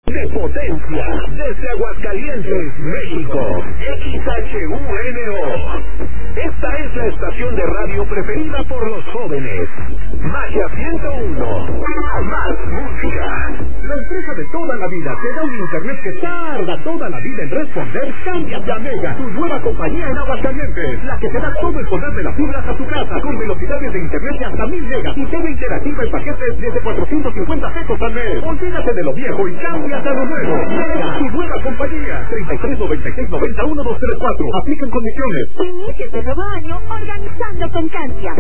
de potencia, desde Aguascalientes, México, XHUNO. Esta es la estación de radio preferida por los jóvenes. Magia 101, más música. La empresa de toda la vida te da un internet que tarda toda la vida en responder. Cámbiate a Mega, tu nueva compañía en Aguascalientes, la que te da todo el poder de las fibras a tu casa, con velocidades de internet de hasta 1000 megas y TV interactiva en paquetes desde 450 pesos al mes. Olvídate de lo viejo y cámbiate a lo nuevo. Mega, tu nueva compañía. 33 96 90 1234. Aplican condiciones. Inicia este nuevo año organizando con Cancia.